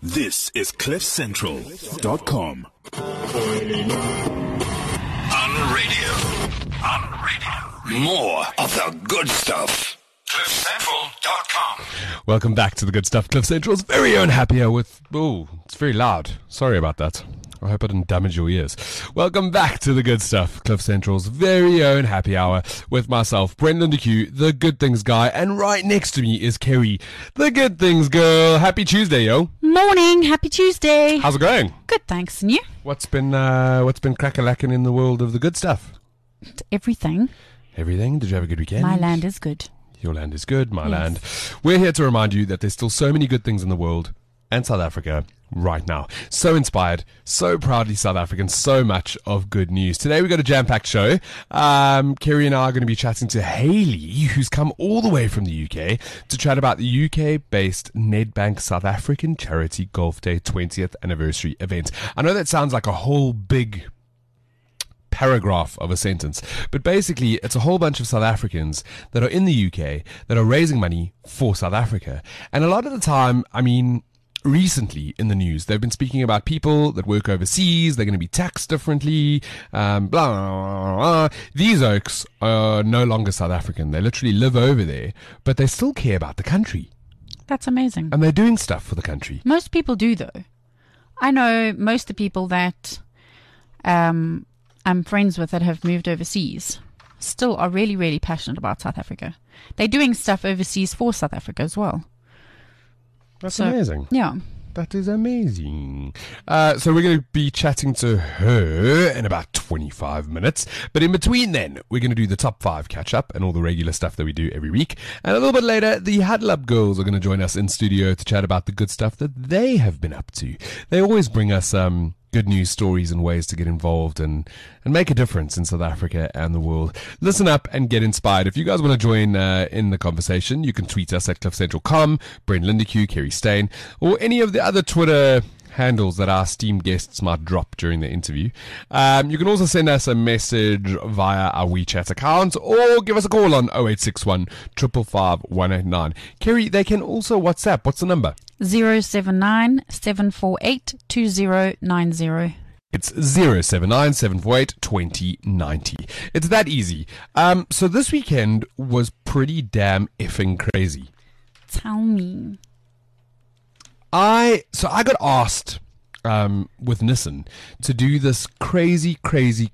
This is CliffCentral.com. On radio. More of the good stuff. CliffCentral.com. Welcome back to the good stuff. Cliff Central's very own happy hour with... Oh, it's very loud. Sorry about that. I hope I didn't damage your ears. Welcome back to the good stuff. Cliff Central's very own happy hour with myself, Brendan DeQ, the good things guy, and right next to me is Kerry, the good things girl. Happy Tuesday, yo. Morning. Happy Tuesday. How's it going? Good, thanks. And you? What's been crack-a-lacking in the world of the good stuff? Everything. Everything? Did you have a good weekend? My land is good. Your land is good, my land. We're here to remind you that there's still so many good things in the world and South Africa right now. So inspired, so proudly South African, so much of good news. Today we've got a jam-packed show. Kerry and I are going to be chatting to Hayley, who's come all the way from the UK to chat about the UK-based Nedbank South African Charity Golf Day 20th anniversary event. I know that sounds like a whole big paragraph of a sentence, but basically it's a whole bunch of South Africans that are in the UK that are raising money for South Africa. And a lot of the time, I mean, recently in the news, they've been speaking about people that work overseas, they're going to be taxed differently, blah, blah, blah, blah. These oaks are no longer South African. They literally live over there, but they still care about the country. That's amazing. And they're doing stuff for the country. Most people do, though. I know most of the people that I'm friends with that have moved overseas still are really, really passionate about South Africa. They're doing stuff overseas for South Africa as well. That's amazing. Yeah. That is amazing. So we're going to be chatting to her in about 25 minutes. But in between then, we're going to do the top 5 catch-up and all the regular stuff that we do every week. And a little bit later, the Huddle Up girls are going to join us in studio to chat about the good stuff that they have been up to. They always bring us good news stories and ways to get involved and make a difference in South Africa and the world. Listen up and get inspired. If you guys want to join in the conversation, you can tweet us at CliffCentral.com, Brendan Lindeque, Kerry Stain, or any of the other Twitter handles that our esteemed guests might drop during the interview. You can also send us a message via our WeChat account or give us a call on 0861 555 189. Kerry, they can also WhatsApp. What's the number? 079 748 2090. It's 079 748 2090. It's that easy. So this weekend was pretty damn effing crazy. Tell me. I got asked with Nissan to do this crazy race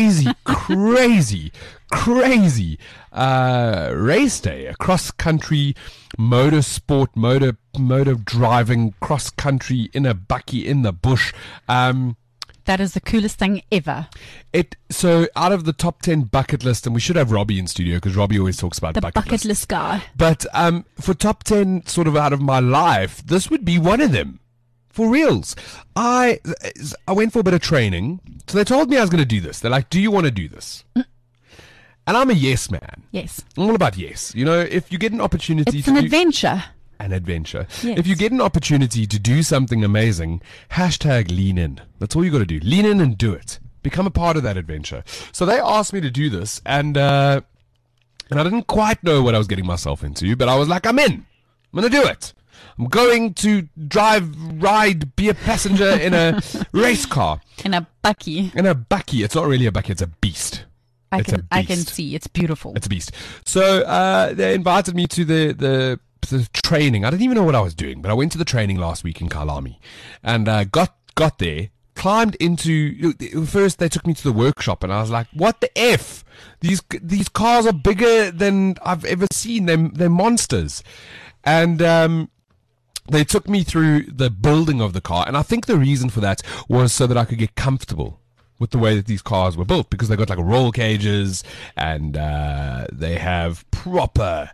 day, a cross-country motorsport, motor driving cross-country in a bakkie in the bush. That is the coolest thing ever. So out of the top 10 bucket list, and we should have Robbie in studio because Robbie always talks about the bucket list guy. But for top 10 sort of out of my life, this would be one of them. For reals. I went for a bit of training. So they told me I was going to do this. They're like, do you want to do this? And I'm a yes man. Yes. I'm all about yes. You know, if you get an opportunity it's an adventure. An adventure. Yes. If you get an opportunity to do something amazing, hashtag lean in. That's all you got to do. Lean in and do it. Become a part of that adventure. So they asked me to do this, and I didn't quite know what I was getting myself into, but I was like, I'm in. I'm going to do it. I'm going to ride, be a passenger in a race car. In a bakkie. In a bakkie. It's not really a bakkie, it's a beast. I can see. It's beautiful. It's a beast. So they invited me to the training. I didn't even know what I was doing, but I went to the training last week in Kyalami and got there, climbed into... First, they took me to the workshop, and I was like, what the F? These cars are bigger than I've ever seen. They're monsters. And they took me through the building of the car, and I think the reason for that was so that I could get comfortable with the way that these cars were built, because they got like roll cages, and they have proper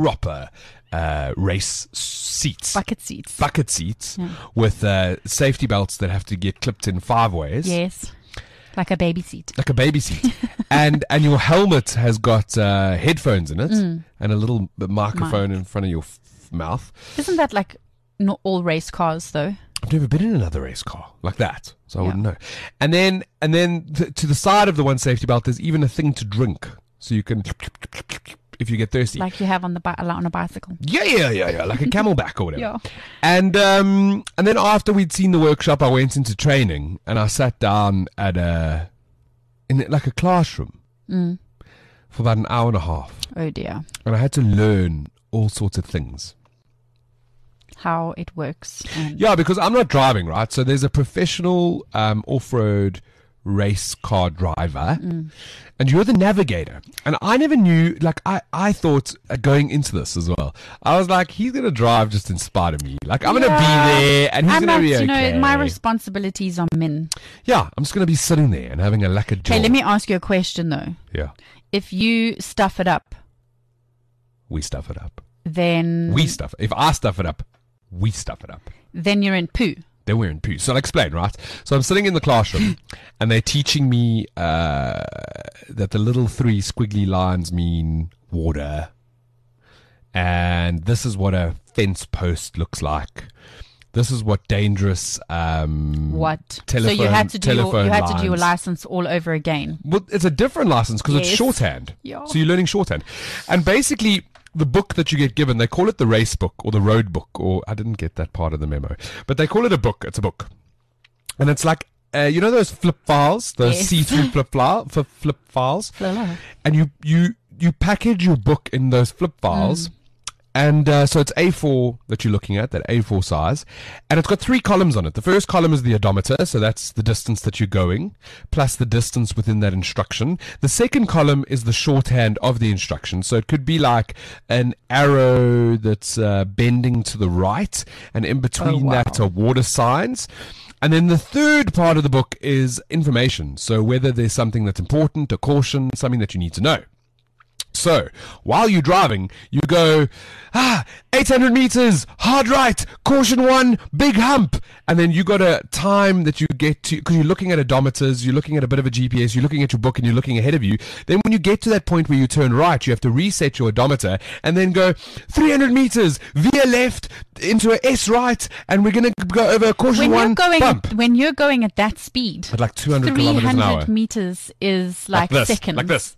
race seats. Bucket seats. Yeah. With safety belts that have to get clipped in 5 ways. Yes. Like a baby seat. and your helmet has got headphones in it and a little microphone in front of your mouth. Isn't that like not all race cars though? I've never been in another race car like that, so I wouldn't know. And then to the side of the one safety belt, there's even a thing to drink, so you can if you get thirsty. Like you have on on a bicycle. Yeah, like a camelback or whatever. Yeah. And then after we'd seen the workshop, I went into training and I sat down in like a classroom for about an hour and a half, Oh dear. and I had to learn all sorts of things. How it works. And Yeah, because I'm not driving, right? So there's a professional off-road race car driver, and you're the navigator. And I never knew, like, I thought going into this as well, I was like, he's going to drive just in spite of me. Like, I'm going to be there, and he's going to be okay. my responsibilities are min. Yeah, I'm just going to be sitting there and having a lekker job. Hey, let me ask you a question though. Yeah, If you stuff it up, we stuff it up. then If I stuff it up, we stuff it up. then you're in poo. They're wearing poo. So I'll explain, right? So I'm sitting in the classroom and they're teaching me that the little 3 squiggly lines mean water. And this is what a fence post looks like. This is what dangerous What? telephone, So you had to do your lines. license all over again. Well, it's a different license because it's Yes. shorthand. Yeah. So you're learning shorthand. And basically, the book that you get given, they call it the race book or the road book, or I didn't get that part of the memo, but they call it a book. It's a book. And it's like, you know those flip files, those Yes. see-through flip files? Flip. And you package your book in those flip files. And so it's A4 that you're looking at, that A4 size. And it's got 3 columns on it. The first column is the odometer, so that's the distance that you're going, plus the distance within that instruction. The second column is the shorthand of the instruction. So it could be like an arrow that's bending to the right, and in between that are water signs. And then the third part of the book is information. So whether there's something that's important, a caution, something that you need to know. So, while you're driving, you go, 800 meters, hard right, caution 1, big hump. And then you got a time that you get to, because you're looking at odometers, you're looking at a bit of a GPS, you're looking at your book and you're looking ahead of you. Then when you get to that point where you turn right, you have to reset your odometer and then go 300 meters, veer left into a S right, and we're going to go over caution 1, bump. When you're going at that speed, At like 200 kilometers an hour. 300 meters is like this, seconds. Like this.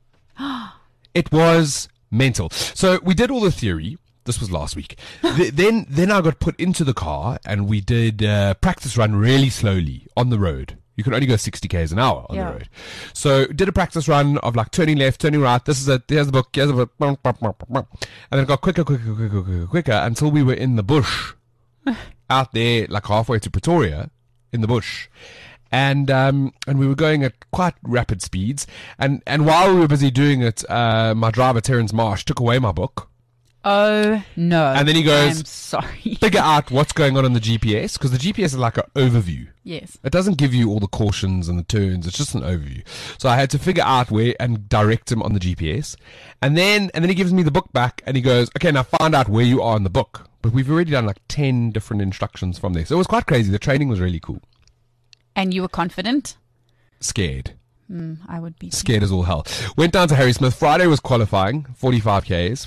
It was mental. So we did all the theory. This was last week. Then I got put into the car and we did practice run really slowly on the road. You can only go 60 k's an hour on the road. So did a practice run of like turning left, turning right. This is it. Here's the book. Here's the book. And then it got quicker until we were in the bush, out there like halfway to Pretoria, in the bush. And we were going at quite rapid speeds. And while we were busy doing it, my driver, Terence Marsh, took away my book. Oh, no. And then he goes, I'm sorry. figure out what's going on the GPS, because the GPS is like an overview. Yes. It doesn't give you all the cautions and the turns. It's just an overview. So I had to figure out where and direct him on the GPS. And then he gives me the book back and he goes, okay, now find out where you are in the book. But we've already done like 10 different instructions from there. So it was quite crazy. The training was really cool. And you were confident? Scared. I would be. Scared as all hell. Went down to Harry Smith. Friday was qualifying, 45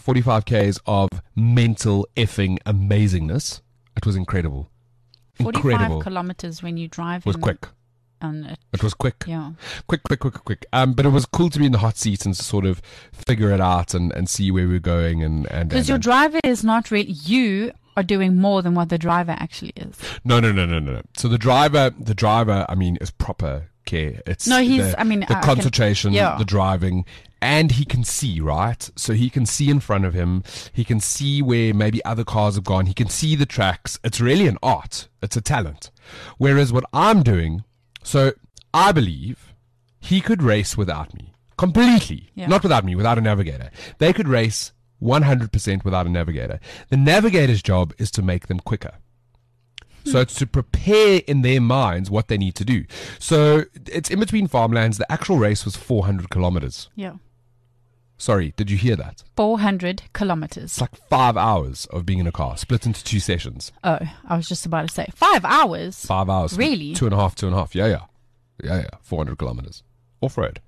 Ks of mental effing amazingness. It was incredible. 45 kilometers when you drive. It was quick. And It was quick. yeah. Quick. But it was cool to be in the hot seat and to sort of figure it out and see where we're going. Because your driver is not really, you are doing more than what the driver actually is. No. So the driver, I mean, is proper care. It's the concentration, the driving, and he can see, right? So he can see in front of him. He can see where maybe other cars have gone. He can see the tracks. It's really an art. It's a talent. Whereas what I'm doing, so I believe he could race without me. Completely. Yeah. Not without me, without a navigator. They could race 100% without a navigator. The navigator's job is to make them quicker. So it's to prepare in their minds what they need to do. So it's in between farmlands. The actual race was 400 kilometers. Yeah. Sorry, did you hear that? 400 kilometers. It's like 5 hours of being in a car, split into 2 sessions. Oh, I was just about to say 5 hours. 5 hours. Really? Two and a half. Yeah. 400 kilometers. Off-road.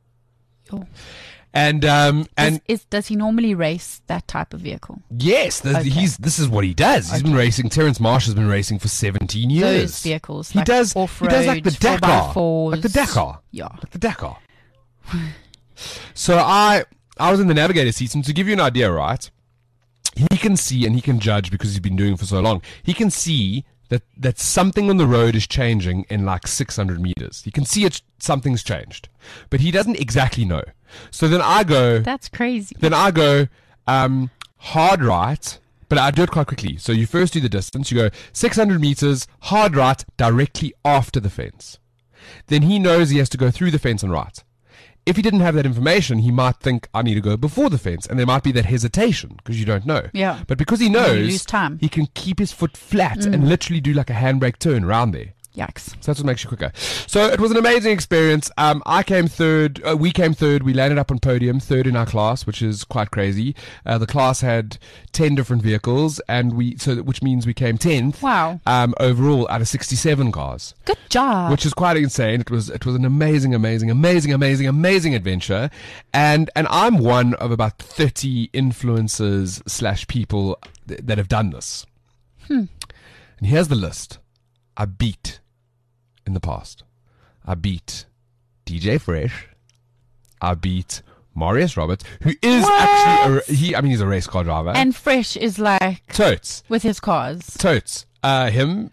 Oh. And does he normally race that type of vehicle? yes, this is what he does. He's been racing. Terence Marsh has been racing for 17 years. Those vehicles. He like does. Off-road, He does like the Dakar. 4x4s. Like the Dakar. Yeah. Like the Dakar. So I I was in the navigator seat, and to give you an idea, right, he can see and he can judge because he's been doing it for so long. He can see that something on the road is changing in like 600 meters. He can see something's changed, but he doesn't exactly know. So then I go, That's crazy. then I go hard right, but I do it quite quickly. So you first do the distance. You go 600 meters, hard right, directly after the fence. Then he knows he has to go through the fence and right. If he didn't have that information, he might think, I need to go before the fence. And there might be that hesitation because you don't know. Yeah. But because he You knows, lose time. he can keep his foot flat and literally do like a handbrake turn around there. Yikes. So that's what makes you quicker. So it was an amazing experience. I came third. We came third. We landed up on podium, third in our class, which is quite crazy. The class had 10 different vehicles, and which means we came 10th. Wow. Overall, out of 67 cars, Good job. which is quite insane. It was an amazing adventure, and I'm one of about 30 influencers / people that have done this. And here's the list. I beat in the past. I beat DJ Fresh. I beat Marius Roberts, who is actually he's a race car driver. And Fresh is like Totes. with his cars. Totes. Him,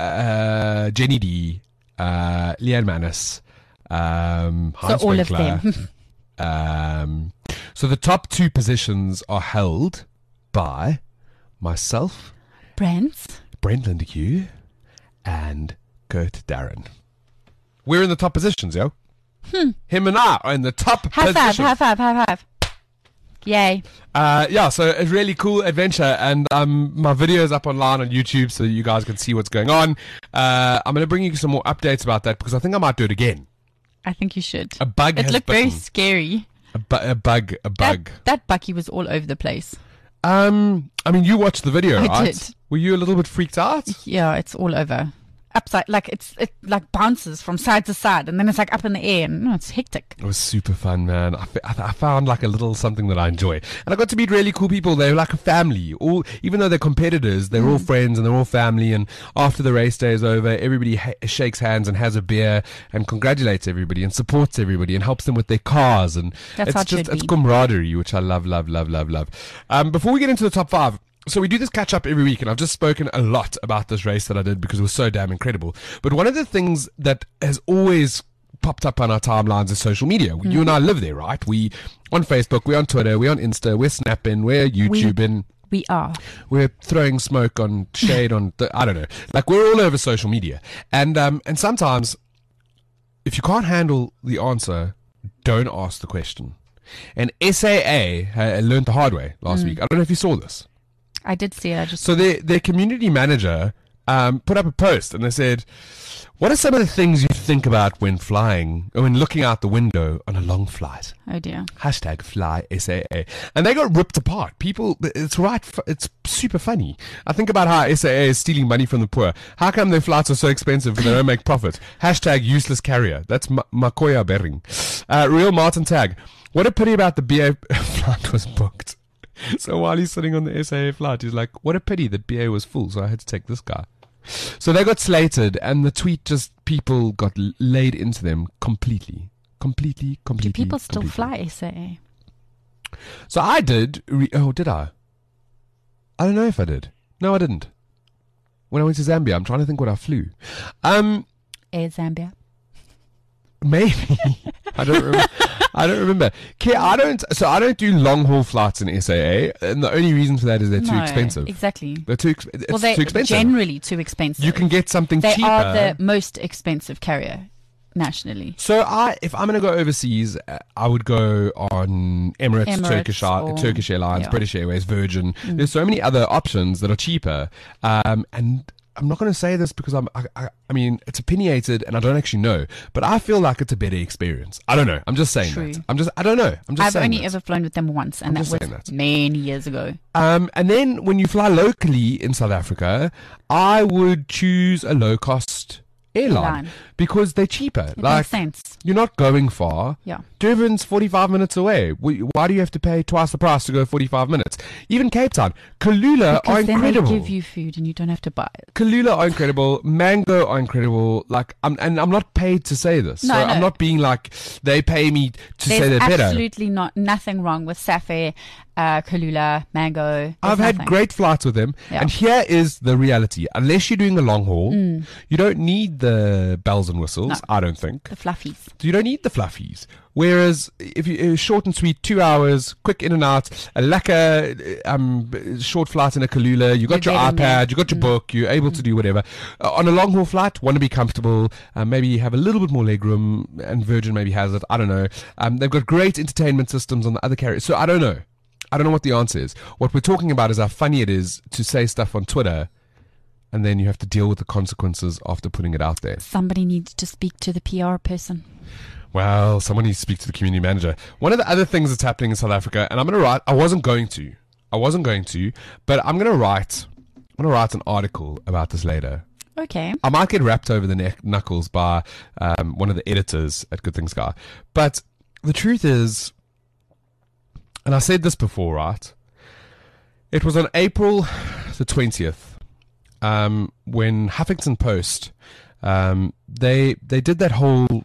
Jenny D, Leanne Manis, Hans So all of Winkler. them. So the top 2 positions are held by myself, Brent. Brent Lindeque, and Kurt Darren. We're in the top positions, yo. Him and I are in the top High five, position. high five, high five. Yay. Yeah, so a really cool adventure, and my video is up online on YouTube so you guys can see what's going on. I'm going to bring you some more updates about that because I think I might do it again. I think you should. A bug It has looked very bitten. scary. A bug. That Bucky was all over the place. I mean, you watched the video, I right? did. Were you a little bit freaked out? Yeah, it's all over. Upside, like it like bounces from side to side, and then it's like up in the air, and it's hectic. It was super fun, man. I found like a little something that I enjoy, and I got to meet really cool people. They're like a family. Even though they're competitors, they're all friends and they're all family. And after the race day is over, everybody shakes hands and has a beer and congratulates everybody and supports everybody and helps them with their cars. And That's how it should it's be. camaraderie, which I love. Before we get into the top 5. So we do this catch up every week, and I've just spoken a lot about this race that I did because it was so damn incredible. But one of the things that has always popped up on our timelines is social media. You and I live there, right? We on Facebook, we're on Twitter, we're on Insta, we're snapping, we're YouTubing. We are. We're throwing smoke on shade on, I don't know. Like, we're all over social media. And sometimes, if you can't handle the answer, don't ask the question. And SAA learned the hard way last week. I don't know if you saw this. I did see it. I just So their community manager put up a post, and they said, what are some of the things you think about when flying, or when looking out the window on a long flight? oh dear. Hashtag fly SAA. And they got ripped apart. People, it's super funny. I think about how SAA is stealing money from the poor. How come their flights are so expensive and they don't make profit? Hashtag useless carrier. That's Makoya Bering. Real Martin Tag. What a pity about the BA flight was booked. So while he's sitting on the SAA flight, he's like, what a pity that BA was full, so I had to take this guy. So they got slated, and the tweet people got laid into them completely. Do people still completely. fly SAA? So I did. Did I? I don't know if I did. No, I didn't. When I went to Zambia, I'm trying to think what I flew. Air Zambia. Maybe. I don't remember. I don't do long haul flights in SAA, and the only reason for that is they're too No, expensive. Exactly. They're too expensive. Generally too expensive. You can get something They cheaper. are the most expensive carrier nationally. So if I'm going to go overseas, I would go on Emirates, Turkish Airlines, yeah. British Airways, Virgin. There's so many other options that are cheaper. And I'm not going to say this because I mean, it's opinionated and I don't actually know, but I feel like it's a better experience. I don't know. I'm just saying True. that. I don't know. I'm just I've saying only that. ever flown with them once, and I'm that just was saying that. many years ago. And then when you fly locally in South Africa, I would choose a low cost airline because they're cheaper. It makes sense. You're not going far. Yeah. Durban's 45 minutes away. Why do you have to pay twice the price to go 45 minutes? Even Cape Town. Kahlua are Then incredible. they give you food and you don't have to buy it. Kahlua are incredible. Mango are incredible. I'm not paid to say this. No, so no. I'm not being like they pay me to say they're There's better. absolutely nothing wrong with Safe, Kahlua, Mango. I've had great flights with them. Yeah. And here is the reality. Unless you're doing the long haul, you don't need the bells and whistles, No. I don't think. The fluffies. You don't need the fluffies. Whereas if you short and sweet, 2 hours, quick in and out, a lekker short flight in a Kahlua, you got You're your getting iPad, there. you got your book, you're able to do whatever. On a long haul flight, want to be comfortable, maybe have a little bit more legroom, and Virgin maybe has it, I don't know. They've got great entertainment systems on the other carriers, so I don't know. I don't know what the answer is. What we're talking about is how funny it is to say stuff on Twitter and then you have to deal with the consequences after putting it out there. Somebody needs to speak to the PR person. Well, someone needs to speak to the community manager. One of the other things that's happening in South Africa, and I'm going to write, I wasn't going to, but I'm going to write an article about this later. Okay. I might get wrapped over the knuckles by one of the editors at Good Things Guy. But the truth is, and I said this before, right? It was on April the 20th when Huffington Post, they did that whole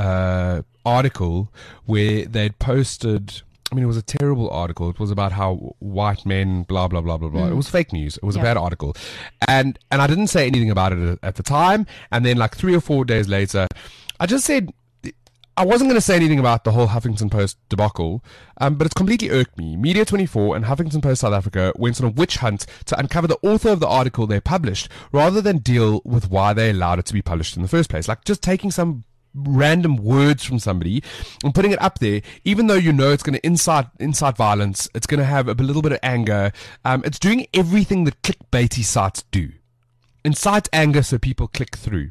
article where they'd posted, I mean, it was a terrible article. It was about how white men, blah, blah, blah, blah, blah. It was fake news. It was a bad article. And I didn't say anything about it at the time. And then like 3 or 4 days later, I just said, I wasn't going to say anything about the whole Huffington Post debacle, but it's completely irked me. Media24 and Huffington Post South Africa went on a witch hunt to uncover the author of the article they published, rather than deal with why they allowed it to be published in the first place. Like just taking some random words from somebody and putting it up there, even though you know it's going to incite violence, it's going to have a little bit of anger. It's doing everything that clickbaity sites do. Incite anger so people click through.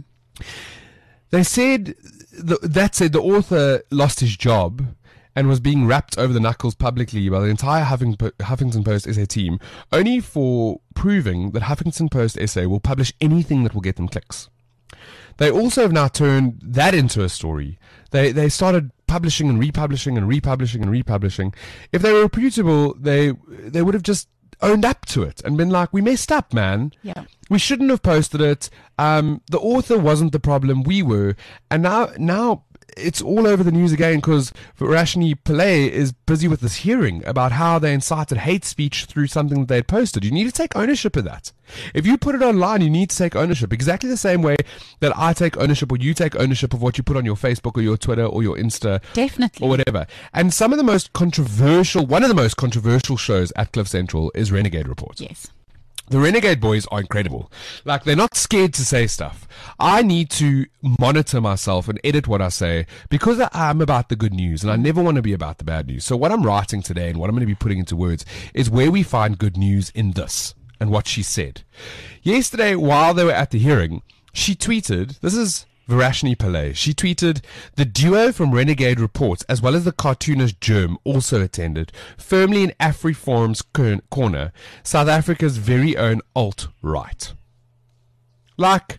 They said the author lost his job and was being rapped over the knuckles publicly by the entire Huffington Post SA team, only for proving that Huffington Post SA will publish anything that will get them clicks. They also have now turned that into a story. They started publishing and republishing and republishing and republishing. If they were reputable, they would have just owned up to it and been like, we messed up, man. Yeah. We shouldn't have posted it. The author wasn't the problem, we were. And now it's all over the news again because Varashini Pillay is busy with this hearing about how they incited hate speech through something that they had posted. You need to take ownership of that. If you put it online, you need to take ownership. Exactly the same way that I take ownership or you take ownership of what you put on your Facebook or your Twitter or your Insta. Definitely. Or whatever. And one of the most controversial shows at Cliff Central is Renegade Report. Yes. The Renegade boys are incredible. Like, they're not scared to say stuff. I need to monitor myself and edit what I say because I'm about the good news and I never want to be about the bad news. So what I'm writing today and what I'm going to be putting into words is where we find good news in this and what she said. Yesterday, while they were at the hearing, she tweeted, this is Varashini Pillay. She tweeted, the duo from Renegade Reports, as well as the cartoonist Germ, also attended, firmly in AfriForum's corner, South Africa's very own alt-right. Like,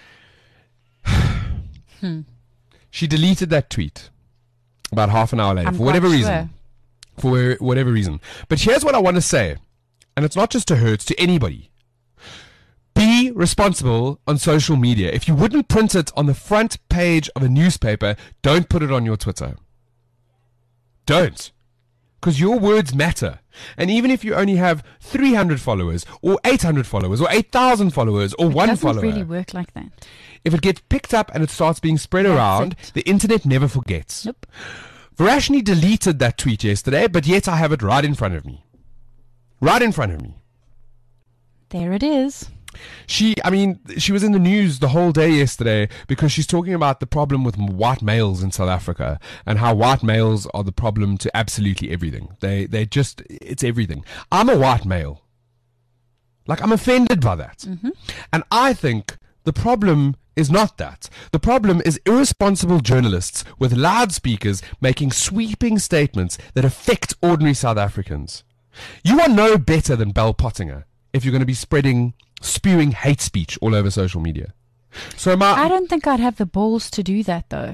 she deleted that tweet about half an hour later, for whatever reason. For whatever reason. But here's what I want to say, and it's not just to her, it's to anybody. Be responsible on social media. If you wouldn't print it on the front page of a newspaper, don't put it on your Twitter. Don't. Because your words matter. And even if you only have 300 followers, or 800 followers, or 8,000 followers, or one follower. It doesn't really work like that. If it gets picked up and it starts being spread around, the internet never forgets. Nope. Varashini deleted that tweet yesterday, but yet I have it right in front of me. Right in front of me. There it is. She was in the news the whole day yesterday because she's talking about the problem with white males in South Africa and how white males are the problem to absolutely everything. It's everything. I'm a white male. Like, I'm offended by that. Mm-hmm. And I think the problem is not that. The problem is irresponsible journalists with loudspeakers making sweeping statements that affect ordinary South Africans. You are no better than Bell Pottinger if you're going to be spewing hate speech all over social media. So I don't think I'd have the balls to do that, though.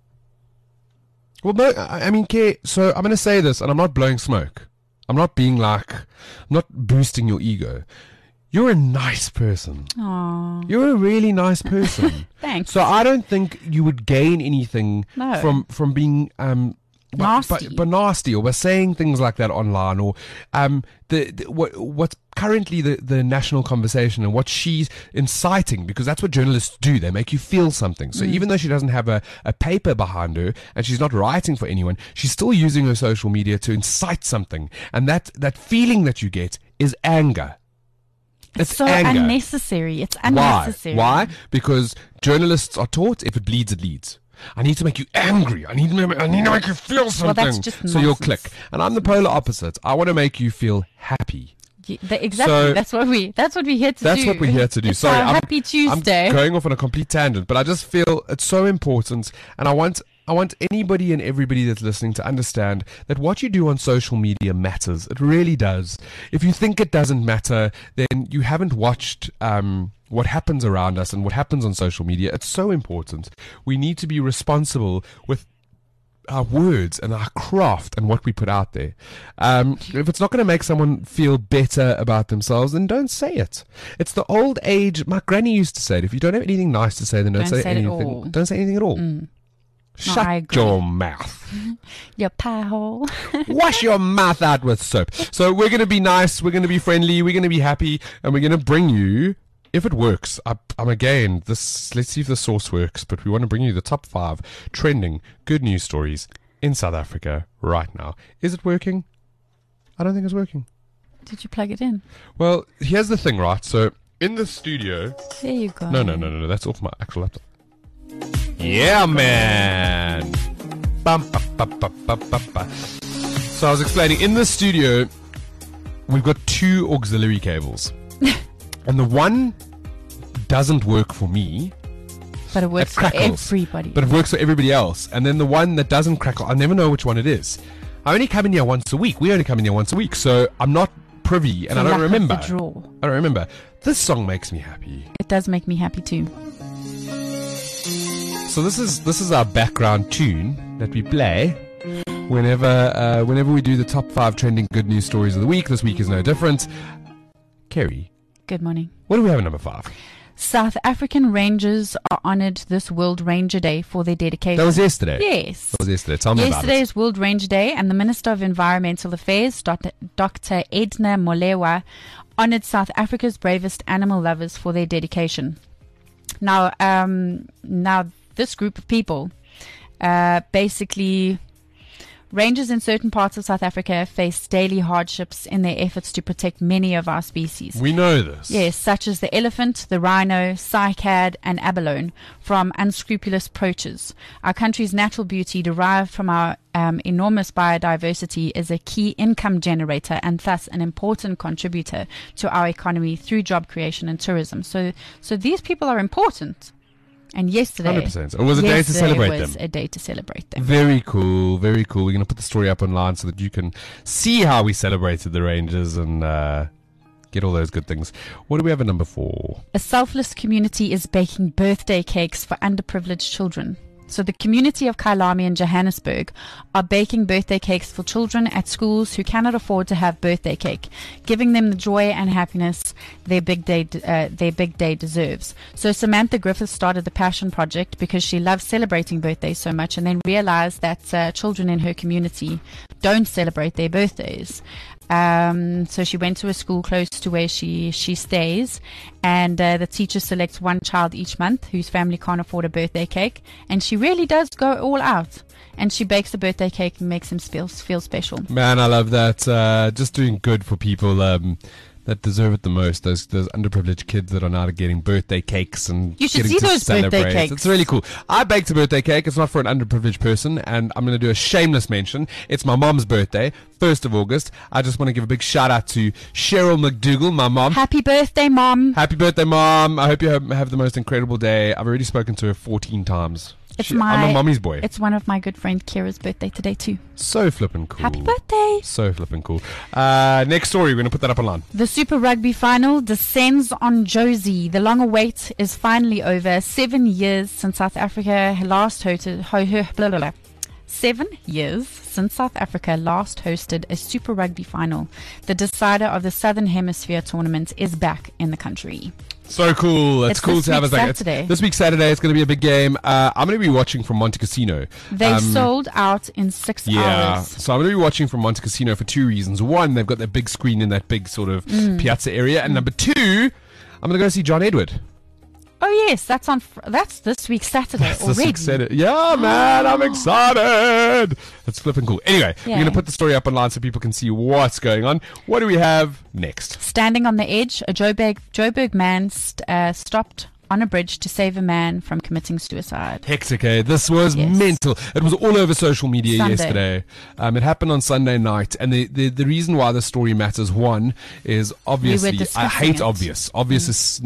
Well, no, I mean, Kay, so I'm going to say this, and I'm not blowing smoke. I'm not boosting your ego. You're a nice person. Aww. You're a really nice person. Thanks. So I don't think you would gain anything from being nasty. But nasty, or by saying things like that online, or what's currently the national conversation and what she's inciting, because that's what journalists do. They make you feel something. So even though she doesn't have a paper behind her and she's not writing for anyone, she's still using her social media to incite something. And that feeling that you get is anger. It's so anger. unnecessary. It's unnecessary. Why? Because journalists are taught, if it bleeds, it leads. I need to make you angry. I need to make you feel something. Well, that's just so nonsense. you'll click. And I'm the polar opposite. I want to make you feel happy. Exactly. So, that's what we're here to do. That's what we're here to do. It's Sorry, our Happy Tuesday. I'm going off on a complete tangent, but I just feel it's so important, and I want anybody and everybody that's listening to understand that what you do on social media matters. It really does. If you think it doesn't matter, then you haven't watched what happens around us and what happens on social media. It's so important. We need to be responsible with our words and our craft and what we put out there. If it's not going to make someone feel better about themselves, then don't say it. It's the old age. My granny used to say it. If you don't have anything nice to say, then don't say anything. Don't say anything at all. Shut your mouth. Your pie hole. Wash your mouth out with soap. So we're going to be nice. We're going to be friendly. We're going to be happy. And we're going to bring you, if it works, let's see if the source works, but we want to bring you the top 5 trending good news stories in South Africa right now. Is it working? I don't think it's working. Did you plug it in? Well, here's the thing, right? So in the studio... There you go. No. That's off my actual laptop. Yeah, man. So I was explaining, in the studio, we've got 2 auxiliary cables. And the one doesn't work for me. But it works for everybody. But it works for everybody else. And then the one that doesn't crackle, I never know which one it is. I only come in here once a week. We only come in here once a week. So I'm not privy, and I don't remember. I don't remember. This song makes me happy. It does make me happy too. So this is our background tune that we play whenever we do the top 5 trending good news stories of the week. This week is no different. Kerry. Good morning. What do we have at number 5? South African Rangers are honoured this World Ranger Day for their dedication. That was yesterday? Yes. That was yesterday. Tell me about it. Yesterday is World Ranger Day, and the Minister of Environmental Affairs, Dr. Edna Molewa, honoured South Africa's bravest animal lovers for their dedication. Now this group of people, basically, rangers in certain parts of South Africa face daily hardships in their efforts to protect many of our species. We know this. Yes, such as the elephant, the rhino, cycad, and abalone, from unscrupulous poachers. Our country's natural beauty, derived from our enormous biodiversity, is a key income generator and thus an important contributor to our economy through job creation and tourism. So these people are important. And yesterday, 100%. It was a day to celebrate them. It was a day to celebrate them. Very cool, very cool. We're going to put the story up online so that you can see how we celebrated the Rangers and get all those good things. What do we have at number 4? A selfless community is baking birthday cakes for underprivileged children. So the community of Kailami in Johannesburg are baking birthday cakes for children at schools who cannot afford to have birthday cake, giving them the joy and happiness their big day deserves. So Samantha Griffith started the Passion Project because she loves celebrating birthdays so much, and then realized that children in her community don't celebrate their birthdays. So she went to a school close to where she stays, and the teacher selects one child each month whose family can't afford a birthday cake, and she really does go all out, and she bakes a birthday cake and makes them feel special. Man, I love that. Just doing good for people that deserve it the most. Those underprivileged kids that are now getting birthday cakes and you should getting see to those celebrate. birthday cakes. It's really cool. I baked a birthday cake. It's not for an underprivileged person, and I'm going to do a shameless mention. It's my mom's birthday, 1st of August. I just want to give a big shout out to Cheryl McDougall, my mom. Happy birthday, Mom. Happy birthday, Mom. I hope you have the most incredible day. I've already spoken to her 14 times. I'm a mommy's boy. It's one of my good friend Kira's birthday today too. So flippin' cool. Happy birthday! So flippin' cool. Next story, we're going to put that up online. The Super Rugby final descends on Jozi. The long await is finally over. 7 years since South Africa last hosted 7 years since South Africa last hosted a Super Rugby final. The decider of the Southern Hemisphere tournament is back in the country. So cool. It's cool to have us back. This week Saturday, it's going to be a big game. I'm going to be watching from Monte Cassino. They sold out in 6 hours. Yeah, so I'm going to be watching from Monte Cassino for 2 reasons. One, they've got that big screen in that big sort of piazza area. And number 2, I'm going to go see John Edward. Oh yes, that's this week Saturday already. Yeah, man, I'm excited. That's flipping cool. Anyway, we're going to put the story up online so people can see what's going on. What do we have next? Standing on the edge, a Joburg man stopped on a bridge to save a man from committing suicide. Hectic, eh? This was mental. It was all over social media yesterday. It happened on Sunday night. And the reason why the story matters, one, is obviously, I hate obvious. Obvious is,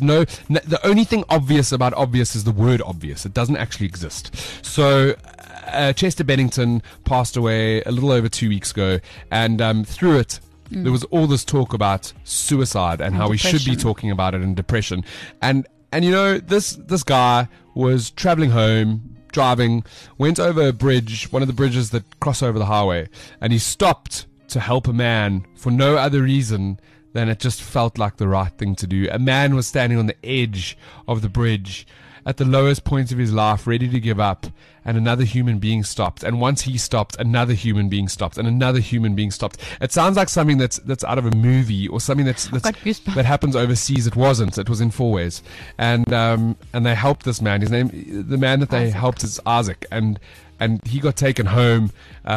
the only thing obvious about obvious is the word obvious. It doesn't actually exist. So, Chester Bennington passed away a little over 2 weeks ago. And through it, there was all this talk about suicide and how depression. We should be talking about it, and depression. And you know, this guy was traveling home, driving, went over a bridge, one of the bridges that cross over the highway, and he stopped to help a man for no other reason than it just felt like the right thing to do. A man was standing on the edge of the bridge at the lowest point of his life, ready to give up, and another human being stopped. And once he stopped, another human being stopped, and another human being stopped. It sounds like something that's out of a movie or something that happens overseas. It wasn't. It was in Fourways, and they helped this man. The man that they helped is Isaac, and he got taken home.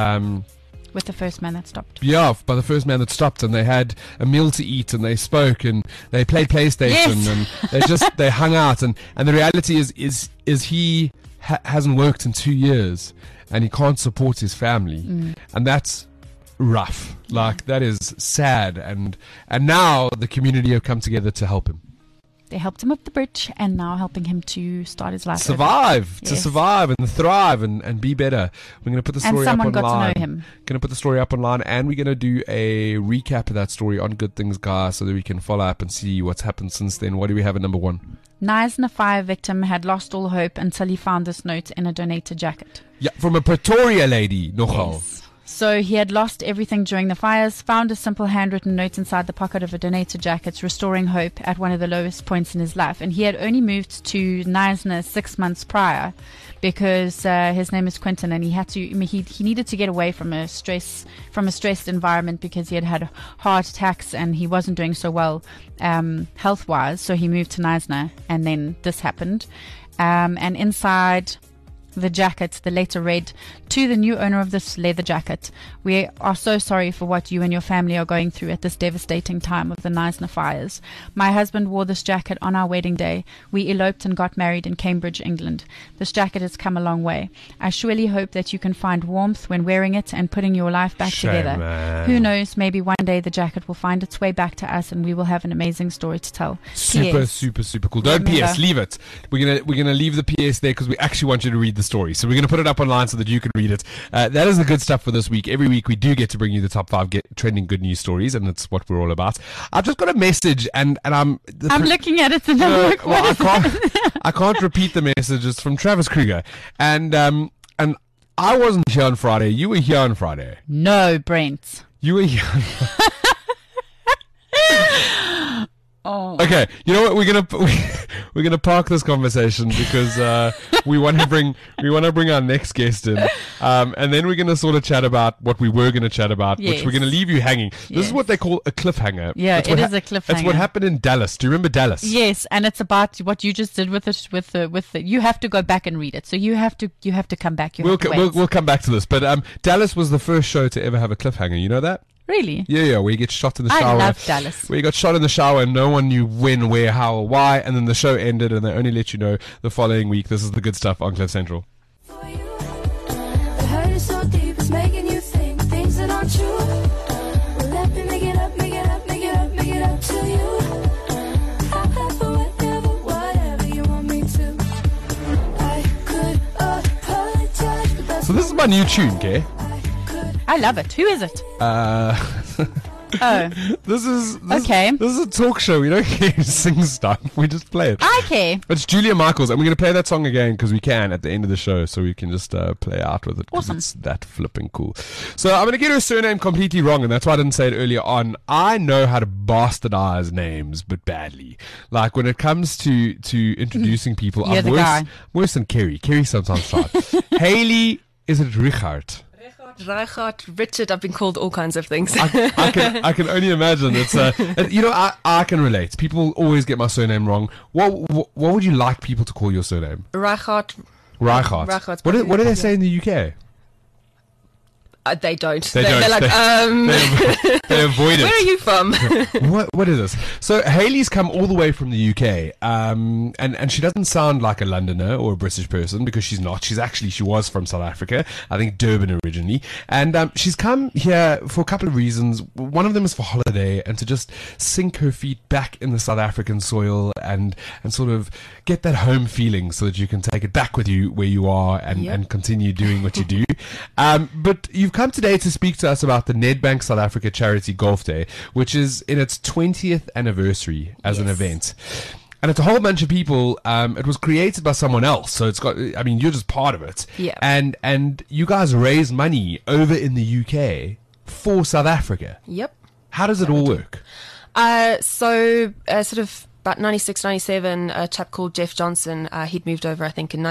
With the first man that stopped. Yeah, by the first man that stopped, and they had a meal to eat, and they spoke, and they played PlayStation, and they hung out, and the reality is he hasn't worked in 2 years, and he can't support his family, and that's rough. Like, that is sad, and now the community have come together to help him. They helped him up the bridge, and now helping him to start his life. To survive and thrive and be better. We're going to put the story up online. And someone got to know him. Going to put the story up online, and we're going to do a recap of that story on Good Things Guys so that we can follow up and see what's happened since then. What do we have at number 1? Knysna fire victim had lost all hope until he found this note in a donated jacket. Yeah, from a Pretoria lady, nogal. Yes. So he had lost everything during the fires, found a simple handwritten note inside the pocket of a donated jacket, restoring hope at one of the lowest points in his life. And he had only moved to Knysna 6 months prior because his name is Quentin, and he needed to get away from a stressed environment because he had had heart attacks and he wasn't doing so well health wise. So he moved to Knysna, and then this happened. And inside the jacket, the letter read, "To the new owner of this leather jacket, we are so sorry for what you and your family are going through at this devastating time of the Knysna fires. My husband wore this jacket on our wedding day. We eloped and got married in Cambridge, England. This jacket has come a long way. I surely hope that you can find warmth when wearing it and putting your life back together. Man. Who knows, maybe one day the jacket will find its way back to us and we will have an amazing story to tell." Super cool. Don't PS, leave it. We're gonna leave the PS there because we actually want you to read the story. So we're going to put it up online so that you can read it. That is the good stuff for this week. Every week we do get to bring you the top 5 trending good news stories, and that's what we're all about. I've just got a message, and I'm looking at it, and I'm like, what is I can't repeat the messages from Travis Kruger, and I wasn't here on Friday. You were here on Friday. No, Brent. You were here on Friday. Oh. Okay, you know what? We're gonna park this conversation because we want to bring our next guest in, and then we're gonna sort of chat about what we were gonna chat about, which we're gonna leave you hanging. This is what they call a cliffhanger. Yeah, it is a cliffhanger. It's what happened in Dallas. Do you remember Dallas? Yes, and it's about what you just did with the. You have to go back and read it, so you have to come back. We'll come back to this, but Dallas was the first show to ever have a cliffhanger. You know that? Really? Yeah, where you get shot in the shower. I love Dallas. Where you got shot in the shower and no one knew when, where, how, or why, and then the show ended and they only let you know the following week. This is the good stuff on Cliff Central. For you, the hurt is so deep, it's making you think things that aren't true. Well, let me make it up to you. I'll have whatever you want me to. I could So this is my new tune, okay? I love it. Who is it? Oh, This is Okay. This is a talk show. We don't sing stuff. We just play it. okay. It's Julia Michaels, and we're going to play that song again because we can at the end of the show, so we can just play out with it. 'Cause Awesome. It's that flipping cool. So I'm going to get her surname completely wrong, and that's why I didn't say it earlier on. I know how to bastardize names, but badly. Like when it comes to introducing people, You're I'm the guy. worse than Kerry. Kerry sometimes tries. Haley, is it Richard? Reichardt, Richard, I've been called all kinds of things. I can only imagine. It's I can relate. People always get my surname wrong. What would you like people to call your surname? Reichardt, What Reichardt's do probably- they say in the UK? they don't. They don't. They're like, They avoid it. where are you from? What is this? So Haley's come all the way from the UK, and she doesn't sound like a Londoner or a British person because she's not. She was from South Africa, I think Durban originally, and she's come here for a couple of reasons. One of them is for holiday and to just sink her feet back in the South African soil and sort of get that home feeling so that you can take it back with you where you are and continue doing what you do. But you've come today to speak to us about the Nedbank South Africa Charity Golf Day, which is in its 20th anniversary as an event. And it's a whole bunch of people. It was created by someone else, so you're just part of it. Yeah. And you guys raise money over in the UK for South Africa. Yep. How does it all work? Sort of about 96, 97, a chap called Jeff Johnson, he'd moved over, I think, in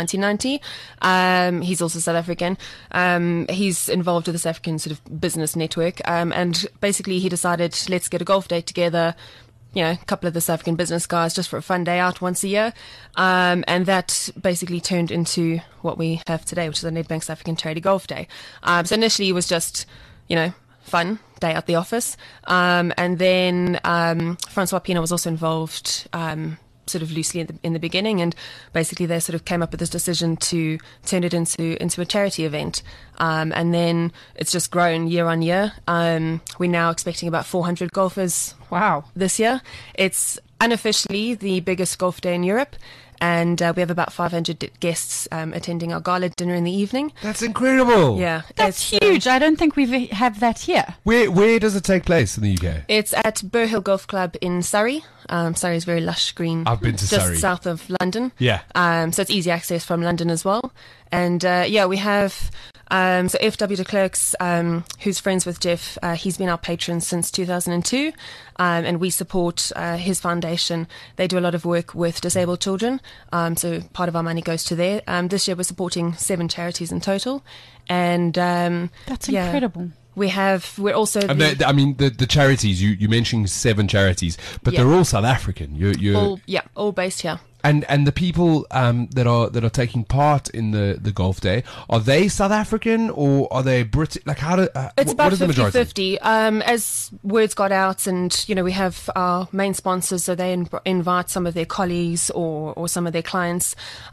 1990. He's also South African. He's involved with the South African sort of business network. And basically he decided, let's get a golf day together, a couple of the South African business guys just for a fun day out once a year. And that basically turned into what we have today, which is the Nedbank South African Charity Golf Day. So initially it was just, fun day at the office. And then Francois Pina was also involved sort of loosely in the beginning, and basically they sort of came up with this decision to turn it into a charity event. And then it's just grown year on year. We're now expecting about 400 golfers Wow. this year. It's unofficially the biggest golf day in Europe. And we have about 500 guests attending our gala dinner in the evening. That's incredible. Yeah, That's it's, huge. I don't think we have that here. Where does it take place in the UK? It's at Burr Hill Golf Club in Surrey. Surrey is very lush green. I've been to just Surrey. south of London. Yeah. So it's easy access from London as well. And we have so FW de Klerk's, who's friends with Jeff. He's been our patron since 2002, and we support his foundation. They do a lot of work with disabled children, so part of our money goes to there. This year we're supporting 7 charities in total, and That's incredible. We're also And the charities, you mentioned 7 charities, but Yeah. they're all South African. You're all based here. And the people that are taking part in the golf day, are they South African or are they British? Like It's what about is the majority? 50-50. As words got out, and we have our main sponsors, so they invite some of their colleagues or some of their clients.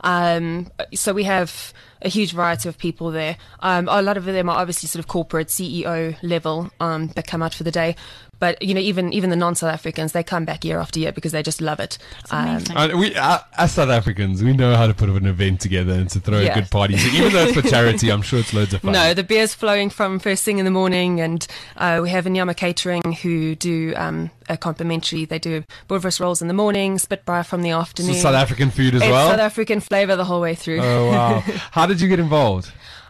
So we have a huge variety of people there. A lot of them are obviously sort of corporate CEO level that come out for the day. But even the non-South Africans, they come back year after year because they just love it. Amazing. As South Africans, we know how to put an event together and to throw a good party. So even though it's for charity, I'm sure it's loads of fun. No, the beer's flowing from first thing in the morning, and we have Inyama Catering who do a complimentary. They do boerewors rolls in the morning, spitbraai from the So afternoon. South African food as It's well. South African flavour the whole way through. Oh wow! How did you get involved?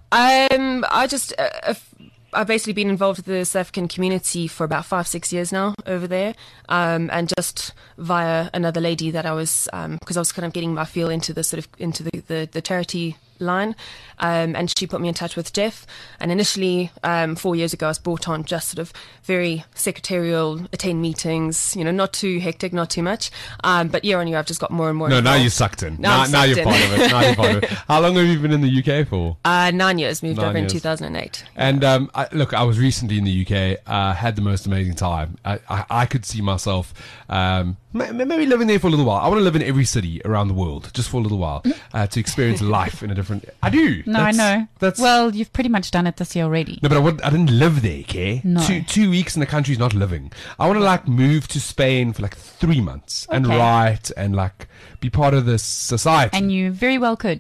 I've basically been involved with the South African community for about 5-6 years now over there, and just via another lady that I was, because I was kind of getting my feel into the charity line, and she put me in touch with Jeff. And initially, 4 years ago, I was brought on just sort of very secretarial, attend meetings, not too hectic, not too much. But year on year, I've just got more and more. No, now involved. you're sucked in. Now I'm you're sucked part in. of it. Now you're part of it. How long have you been in the UK for? 9 years, moved 9 over in years. 2008. And I was recently in the UK. Had the most amazing time. I could see myself maybe living there for a little while. I want to live in every city around the world, just for a little while, to experience life in a different. I do. No, I know. That's Well, you've pretty much done it this year already. No, but I didn't live there, okay? No. 2 weeks in the country is not living. I want to move to Spain for 3 months and Okay. write and be part of this society. And you very well could.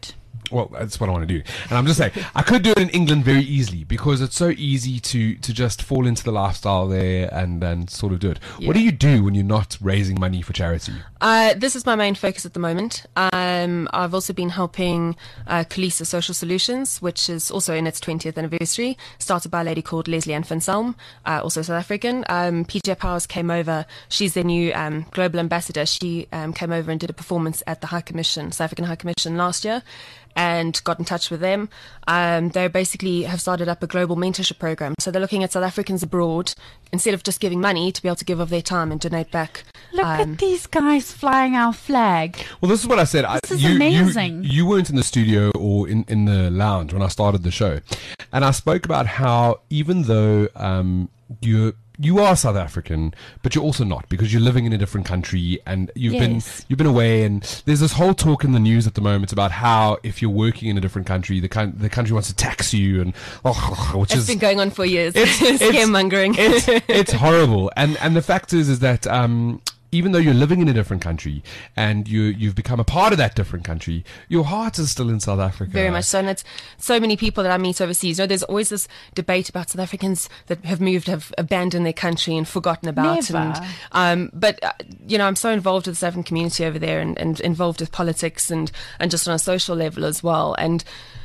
Well, that's what I want to do. And I'm just saying, I could do it in England very easily because it's so easy to just fall into the lifestyle there and then sort of do it. Yeah. What do you do when you're not raising money for charity? This is my main focus at the moment. I've also been helping Kulisa Social Solutions, which is also in its 20th anniversary, started by a lady called Leslie Ann van Salm, also South African. PJ Powers came over. She's their new global ambassador. She came over and did a performance at the High Commission, South African High Commission last year, and got in touch with them. They basically have started up a global mentorship program. So they're looking at South Africans abroad, instead of just giving money, to be able to give of their time and donate back. Look at these guys flying our flag. Well, this is what I said. This is amazing. You weren't in the studio or in the lounge when I started the show. And I spoke about how even though you are South African, but you're also not, because you're living in a different country and you've been away. And there's this whole talk in the news at the moment about how if you're working in a different country, the country wants to tax you, and It's been going on for years. Scaremongering. It's horrible. And the fact is that even though you're living in a different country and you've become a part of that different country, your heart is still in South Africa. Very much so. And it's so many people that I meet overseas. You know, there's always this debate about South Africans that have moved, have abandoned their country and forgotten about. Never. But I'm so involved with the South African community over there and involved with politics and just on a social level as well. And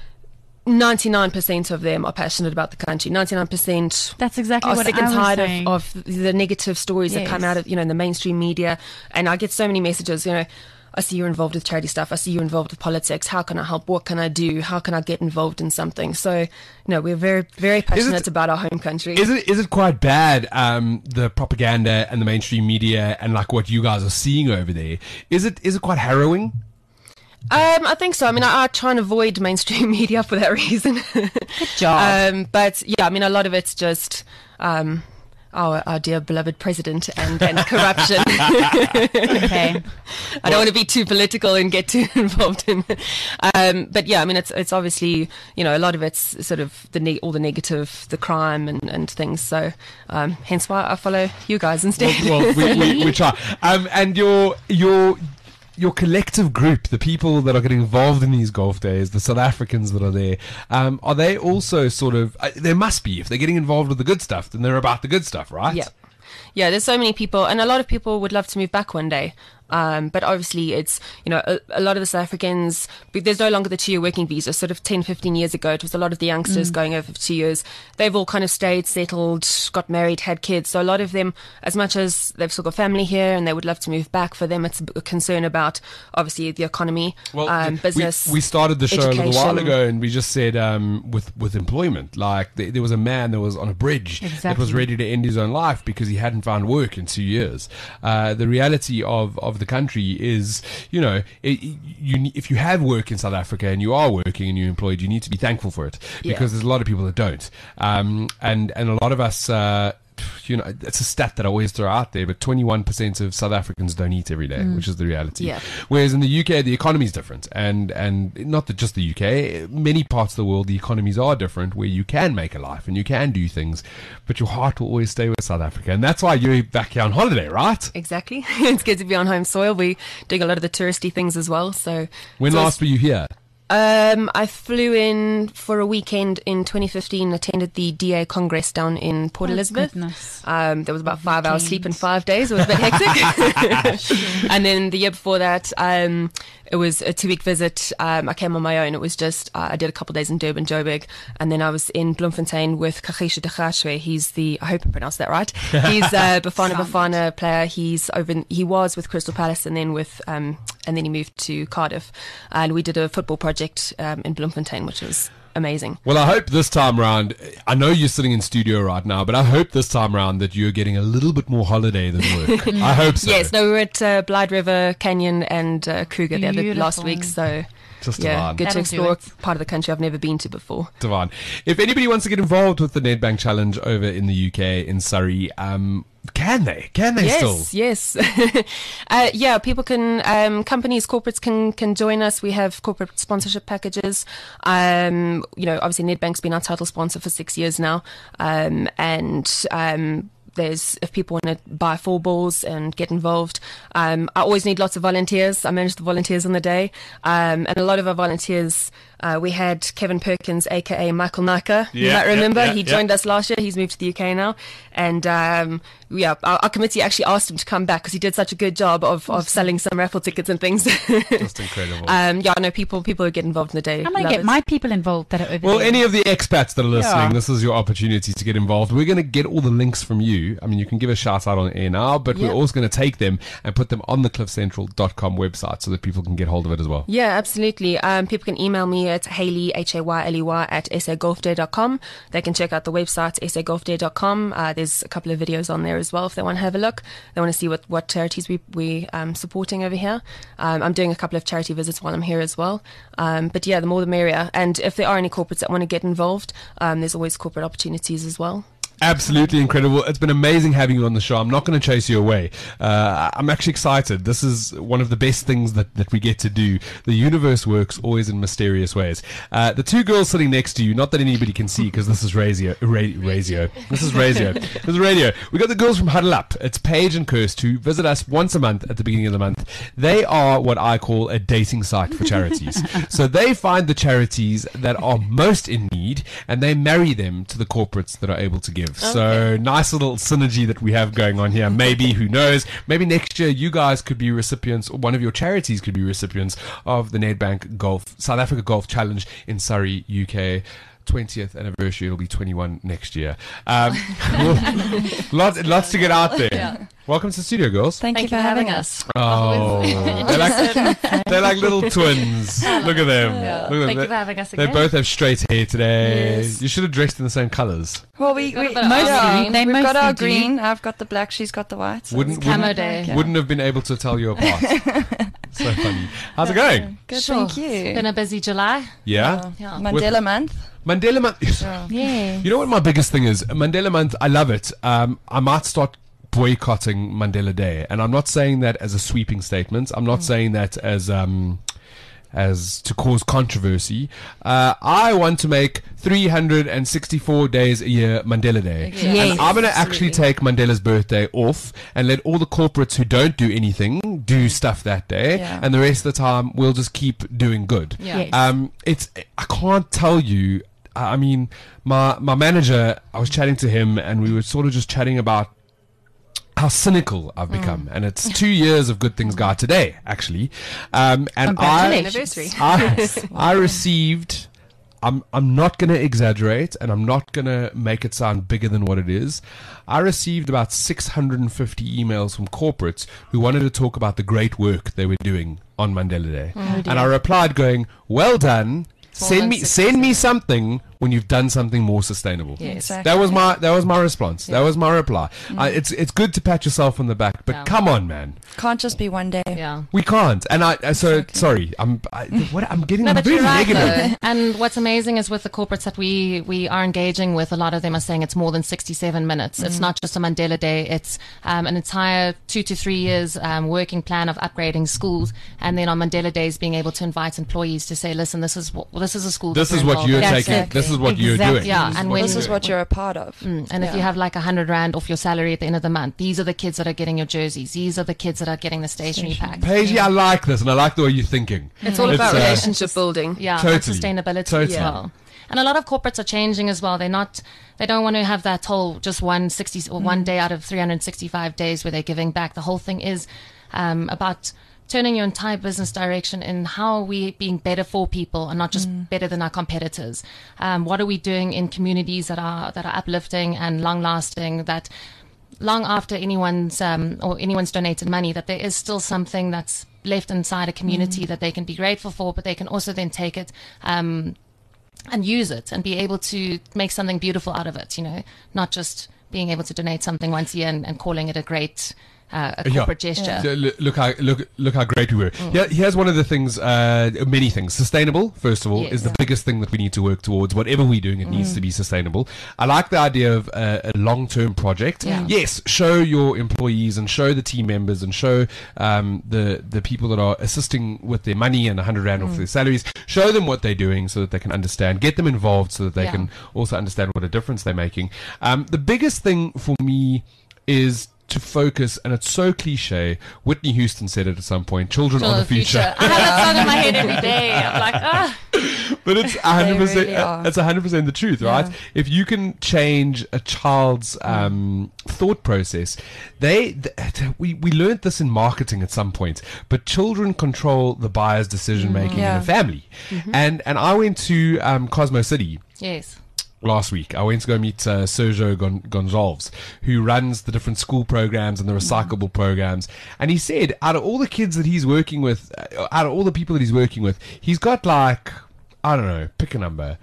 99% of them are passionate about the country. 99% That's exactly are what sick I and was tired saying. of the negative stories that come Yes. out of, in the mainstream media. And I get so many messages, I see you're involved with charity stuff. I see you're involved with politics. How can I help? What can I do? How can I get involved in something? So, we're very, very passionate about our home country. Is it quite bad, the propaganda and the mainstream media and like what you guys are seeing over there? Is it quite harrowing? I think so. I mean, I try and avoid mainstream media for that reason. Good job. But yeah, I mean, a lot of it's just our dear beloved president and corruption. Okay. I don't want to be too political and get too involved in. But yeah, I mean, it's obviously a lot of it's sort of all the negative, the crime and things. So hence why I follow you guys instead. Well, we try. And your collective group, the people that are getting involved in these golf days, the South Africans that are there, are they also sort of, there must be, if they're getting involved with the good stuff, then they're about the good stuff, right? Yeah, there's so many people, and a lot of people would love to move back one day. But obviously it's, a lot of the South Africans, there's no longer the 2-year working visa. Sort of 10, 15 years ago, it was a lot of the youngsters going over for 2 years. They've all kind of stayed, settled, got married, had kids. So a lot of them, as much as they've still got family here and they would love to move back, for them it's a concern about, obviously, the economy, business. We started the show a little while education. ago and we just said with employment, like there was a man that was on a bridge that Exactly. was ready to end his own life because he hadn't found work in 2 years. The reality of the country is, if you have work in South Africa and you are working and you're employed, you need to be thankful for it, because there's a lot of people that don't. And a lot of us, it's a stat that I always throw out there, but 21% of South Africans don't eat every day, which is the reality. Yeah. Whereas in the UK, the economy is different. And not that just the UK, many parts of the world, the economies are different, where you can make a life and you can do things, but your heart will always stay with South Africa. And that's why you're back here on holiday, right? Exactly. It's good to be on home soil. We're doing a lot of the touristy things as well. So When last were you here? I flew in for a weekend in 2015, attended the DA Congress down in Port Elizabeth. Goodness. There was about 5 hours sleep in 5 days. It was a bit hectic. And then the year before that, it was a 2-week visit. I came on my own. It was just, I did a couple of days in Durban, Joburg, and then I was in Bloemfontein with Kagisha de Gashwe. He's I hope I pronounced that right. He's a Bafana player. He was with Crystal Palace and then and then he moved to Cardiff, and we did a football project in Bloemfontein, which was amazing. Well, I hope this time round, I know you're sitting in studio right now, but I hope this time round that you're getting a little bit more holiday than work. I hope so. Yes, no, we were at Blythe River Canyon and Kruger the other last Beautiful. week, so Just yeah, divine. good to That'll do explore it. part of the country I've never been to before. Divine. If anybody wants to get involved with the Nedbank Challenge over in the UK, in Surrey, can they? Can they still? Yes. Yeah, people can, companies, corporates can join us. We have corporate sponsorship packages. Obviously Nedbank's been our title sponsor for 6 years now. If people want to buy 4 balls and get involved, I always need lots of volunteers. I manage the volunteers on the day. And a lot of our volunteers We had Kevin Perkins, aka Michael Naka. You Yeah, might remember. yeah, He joined us last year. He's moved to the UK now. And our committee actually asked him to come back because he did such a good job of selling some raffle tickets and things. Just incredible. I know people who get involved in the day. I'm going to love get it. my people involved that are over Well, there. any of the expats that are listening, Yeah. this is your opportunity to get involved. We're going to get all the links from you. I mean, you can give a shout out on air now, but we're Yeah. also going to take them and put them on the cliffcentral.com website so that people can get hold of it as well. Yeah, absolutely. People can email me at Hayley, Hayley, at sagolfday.com. They can check out the website, sagolfday.com. There's a couple of videos on there as well if they want to have a look. They want to see what charities we supporting over here. I'm doing a couple of charity visits while I'm here as well. But yeah, the more the merrier. And if there are any corporates that want to get involved, there's always corporate opportunities as well. Absolutely incredible. It's been amazing having you on the show. I'm not going to chase you away. I'm actually excited. This is one of the best things that we get to do. The universe works always in mysterious ways. The two girls sitting next to you, not that anybody can see because this is radio. This is radio. This is radio. We got the girls from Huddle Up. It's Paige and Kirst who visit us once a month at the beginning of the month. They are what I call a dating site for charities. So they find the charities that are most in need and they marry them to the corporates that are able to give. So nice little synergy that we have going on here. Maybe, who knows, maybe next year you guys could be recipients, or one of your charities could be recipients of the Nedbank South Africa Golf Challenge in Surrey, UK. 20th anniversary. It'll be 21 next year. Lots to get out there. Yeah. Welcome to the studio, girls. Thank you for having us. Oh, they're like little twins. Look at them. Look at them. Thank you for having us They again. both have straight hair today. Yes. You should have dressed in the same colours. Well, we Mostly, they we've got mostly our do. green. I've got the black. She's got the white. So Wouldn't it's wouldn't, camo day. Yeah. wouldn't have been able to tell you apart. So funny. How's it going? Good, Sure. thank you. Been a busy July. Yeah. Yeah. Mandela month. Mandela Month. Yeah. You know what my biggest thing is? Mandela Month, I love it. I might start boycotting Mandela Day. And I'm not saying that as a sweeping statement. I'm not saying that as to cause controversy. I want to make 364 days a year Mandela Day. Yes. And I'm going to actually take Mandela's birthday off and let all the corporates who don't do anything do stuff that day. Yeah. And the rest of the time, we'll just keep doing good. Yeah. Yes. I can't tell you. I mean, my manager, I was chatting to him and we were sort of just chatting about how cynical I've become. And it's 2 years of Good Things Guide today, actually. And Anniversary. I received, I'm not going to exaggerate and I'm not going to make it sound bigger than what it is. I received about 650 emails from corporates who wanted to talk about the great work they were doing on Mandela Day. And I replied going, well done. Send me something when you've done something more sustainable. Yes. Exactly. That was my response. That was my reply. It's good to pat yourself on the back, but Yeah. come on, man, Can't just be one day. Yeah. we can't. And sorry, I'm getting No, but very you're right, negative. though. And what's amazing is with the corporates that we are engaging with, a lot of them are saying it's more than 67 minutes. It's not just a Mandela Day. It's an entire 2 to 3 years working plan of upgrading schools. And then on Mandela Days, being able to invite employees to say, listen, this is a school. This that is we're what you're involved in. taking. Exactly. This is what you're Exactly. doing. Yeah, and when- This is what you're a part of. And if you have like 100 Rand off your salary at the end of the month, these are the kids that are getting your jerseys. These are the kids that are getting the stationery packs. Paige, I like this, and I like the way you're thinking. It's all about It's, relationship building. Yeah, Totally. and sustainability Totally. as well. And a lot of corporates are changing as well. They don't want to have that whole just 160 or 1 day out of 365 days where they're giving back. The whole thing is about turning your entire business direction in how are we being better for people and not just better than our competitors. What are we doing in communities that are uplifting and long lasting, that long after anyone's donated money, that there is still something that's left inside a community that they can be grateful for, but they can also then take it and use it and be able to make something beautiful out of it, not just being able to donate something once a year and calling it a great a corporate gesture. Yeah, look how great we were. Yeah, here's one of the things, many things. Sustainable, first of all, Yes. is the biggest thing that we need to work towards. Whatever we're doing, it needs to be sustainable. I like the idea of a long-term project. Yeah. Yes, show your employees and show the team members and show the people that are assisting with their money and 100 Rand off their salaries. Show them what they're doing so that they can understand. Get them involved so that they Yeah. can also understand what a difference they're making. The biggest thing for me is to focus, and it's so cliche. Whitney Houston said it at some point. Children are the future. I have that song in my head every day. I'm like, But it's 100%. really are. It's 100% the truth, right? Yeah. If you can change a child's thought process, we learned this in marketing at some point. But children control the buyer's decision making in Yeah. a family. And I went to Cosmo City yes. last week. I went to go meet Sergio Gonçalves, who runs the different school programs and the recyclable programs. And he said, out of all the kids that he's working with, out of all the people that he's working with, he's got like, I don't know, pick a number,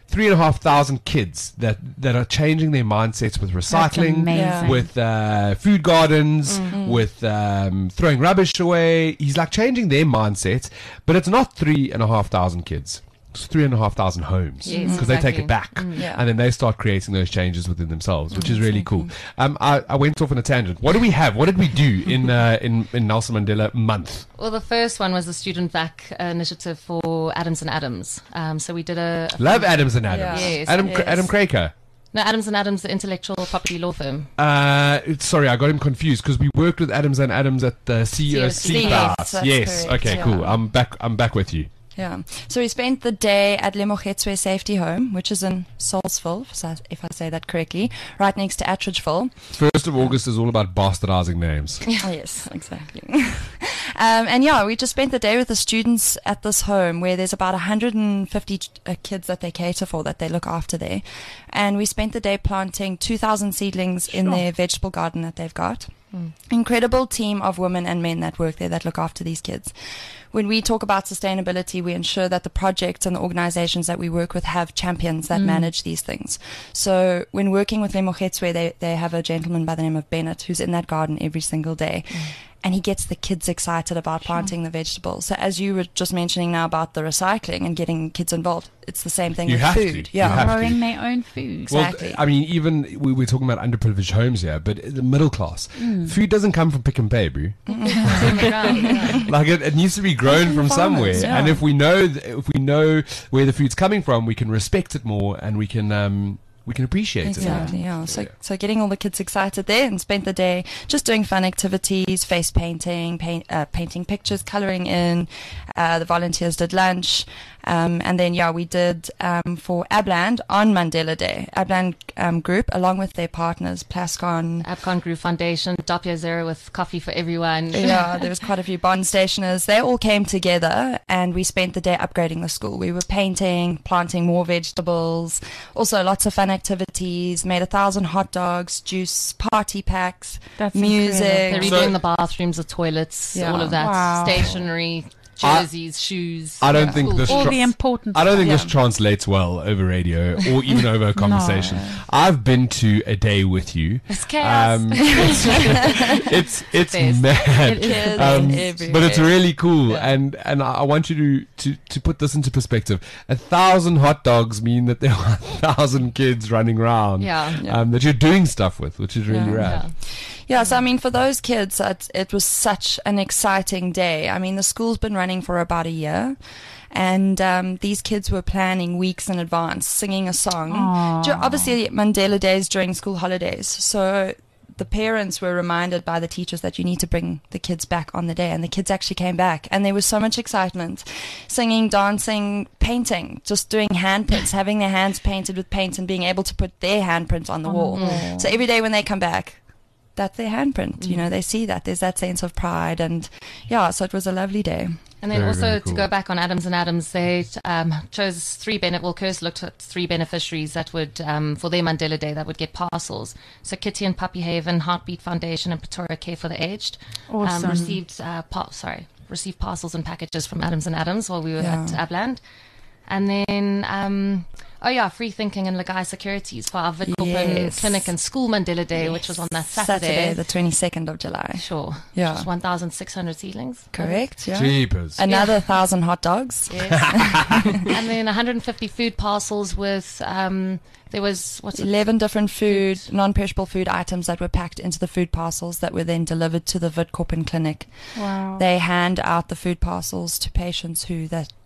3,500 kids that are changing their mindsets with recycling, amazing. with food gardens, with throwing rubbish away. He's like changing their mindset, but it's not 3,500 kids. It's 3,500 homes, Yes, because they take exactly. it back, Yeah. and then they start creating those changes within themselves, which is really cool. I went off on a tangent. What do we have? What did we do in Nelson Mandela month? Well, the first one was the Student VAC initiative for Adams and Adams. So we did a Love Adams and Adams. Yeah. Yes. Adam Yes. Adam Craker. No, Adams and Adams, the intellectual property law firm. Sorry, I got him confused because we worked with Adams and Adams at the CEO Sleep Yes, House. that's Yes. correct, Okay. yeah. Cool. I'm back with you. Yeah. So we spent the day at Lemogetswe Safety Home, which is in Salzville, if I say that correctly, right next to Attridgeville. 1st of August is all about bastardizing names. Oh, yes, exactly. And yeah, we just spent the day with the students at this home where there's about 150 kids that they cater for, that they look after there. And we spent the day planting 2,000 seedlings in their vegetable garden that they've got. Incredible team of women and men that work there that look after these kids. When we talk about sustainability, we ensure that the projects and the organizations that we work with have champions that manage these things. So when working with Lemogetswe, they have a gentleman by the name of Bennett who's in that garden every single day. And he gets the kids excited about planting the vegetables. So as you were just mentioning now about the recycling and getting kids involved, it's the same thing You with have to. food. You Yeah. have to. Growing their own food. Exactly. Well, I mean, even we're talking about underprivileged homes here, but the middle class, food doesn't come from Pick and Pay, bro. Like it needs to be grown from somewhere. farmers, yeah. And if we know where the food's coming from, we can respect it more, and we can appreciate Exactly, it. yeah. So getting all the kids excited there, and spent the day just doing fun activities, face painting, painting pictures, colouring in. The volunteers did lunch. And then, we did for Abland on Mandela Day. Abland group, along with their partners, Plascon. Abcon Group Foundation, Doppio Zero with coffee for everyone. Yeah, there was quite a few bond stationers. They all came together, and we spent the day upgrading the school. We were painting, planting more vegetables, also lots of fun activities, made 1,000 hot dogs, juice, party packs, That's music. They're incredible. redoing the bathrooms, the toilets, Yeah. all of that. Wow. Stationery, jerseys, shoes. I don't think this. All tra- the important I don't think this Yeah. translates well over radio or even over a conversation. I've been to a day with you. It's chaos. It's Best. mad. It is But it's everywhere. really cool, and I want you to put this into perspective. 1,000 hot dogs mean that there are 1,000 kids running around. Yeah. That you're doing stuff with, which is really Yeah. rad. Yeah, so I mean, for those kids, it was such an exciting day. I mean, the school's been running for about a year, and these kids were planning weeks in advance, singing a song. Obviously, Mandela Days during school holidays, so the parents were reminded by the teachers that you need to bring the kids back on the day, and the kids actually came back, and there was so much excitement, singing, dancing, painting, just doing handprints, having their hands painted with paint and being able to put their handprint on the wall. So every day when they come back, that's their handprint. You know, they see that. There's that sense of pride. And so it was a lovely day. And then Very, also very to cool. go back on Adams and Adams, they chose Curse looked at 3 beneficiaries that would, for their Mandela Day, that would get parcels. So Kitty and Puppy Haven, Heartbeat Foundation, and Pretoria Care for the Aged Awesome. received parcels and packages from Adams and Adams while we were at Abland. And then, Free Thinking and Lagai Securities for our Witkoppen Yes. Clinic and School Mandela Day, which was on that Saturday. the 22nd of July. Sure. Yeah. Which was 1,600 seedlings. Correct, yeah. Jeepers. Another 1,000 hot dogs. Yes. And then 150 food parcels with, there was, 11 different food, non-perishable food items that were packed into the food parcels that were then delivered to the Witkoppen Clinic. Wow. They hand out the food parcels to patients who that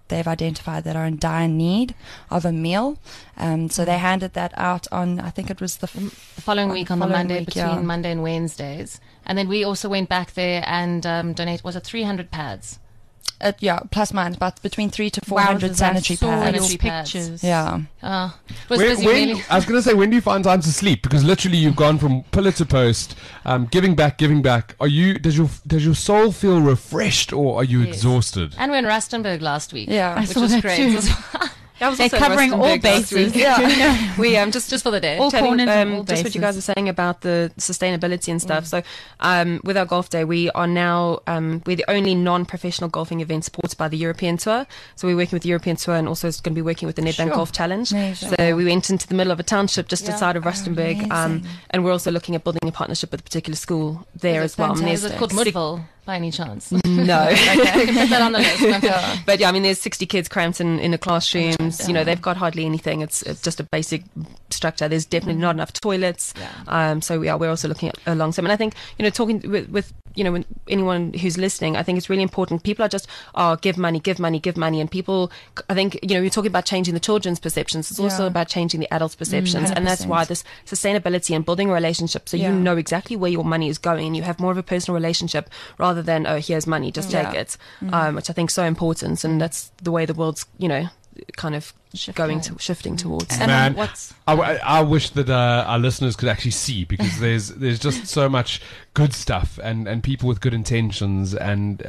they've identified that are in dire need of a meal. So they handed that out on, I think it was the following week on the following Monday, week, between yeah. Monday and Wednesdays. And then we also went back there and donate, was it 300 pads? Plus minus, but between 300 to Wow, 400 sanitary I saw pads. your Sanitary pads. pictures. Yeah. It was busy, really. I was going to say, when do you find time to sleep? Because literally, you've gone from pillar to post, giving back. Does your soul feel refreshed, or are you Yes. exhausted? And we're in Rustenburg last week. Yeah. I which saw was that great. too. I was They're also in covering all Rustenburg last bases. week. Yeah. We just for the day. All chatting, corners and all just what you bases. guys were saying about the sustainability and stuff. So, with our golf day, we are now we're the only non-professional golfing event supported by the European Tour. So we're working with the European Tour, and also it's going to be working with the Nedbank Golf Challenge. Amazing. So we went into the middle of a township just Yeah. outside of Rustenburg, amazing. and we're also looking at building a partnership with a particular school there Is as it well. And Is there's it called 60 Mudville by any chance? No. Okay, put that on the list. But yeah, I mean, there's 60 kids cramped in the classrooms. You know, they've got hardly anything. It's just a basic structure. There's definitely not enough toilets. So yeah, we're also looking at a long term. And I think, you know, talking with when anyone who's listening, I think it's really important. People are just, give money. And people, I think, we're talking about changing the children's perceptions. It's also Yeah. about changing the adults' perceptions. And that's 100%. why this sustainability and building a relationship, so you Yeah. know exactly where your money is going and you have more of a personal relationship rather than, here's money, just take Yeah. it. Which I think is so important. And that's the way the world's, kind of shifting towards. And Man, what's I wish that our listeners could actually see, because there's just so much good stuff and people with good intentions, and